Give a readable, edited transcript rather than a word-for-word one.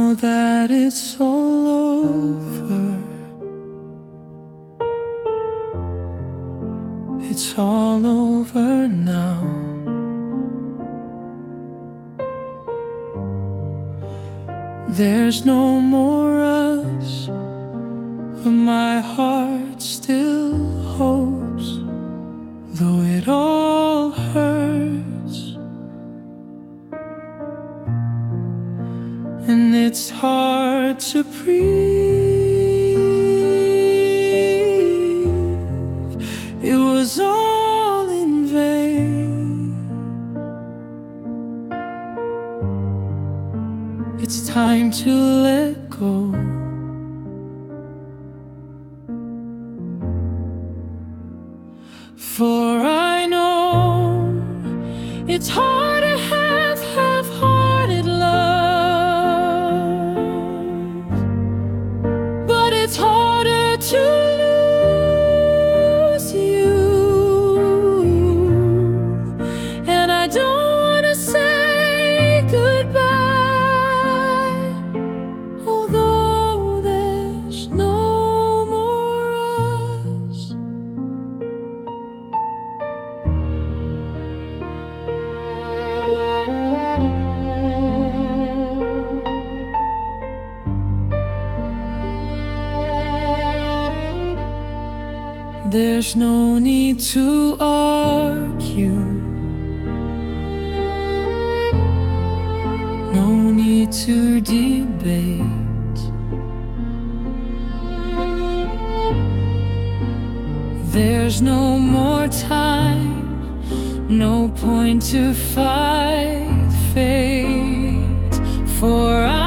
Now that it's all over, it's all over now. There's no more us, but my heart still hopes, though it all hurts. And it's hard to breathe. It was all in vain. It's time to let go. For I know it's hard to have half-hearted love, but it's harder to lose you. And I don't want to say goodbye, although there's no more us. There's no need to argue, no need to debate. There's no more time, no point to fight fate. For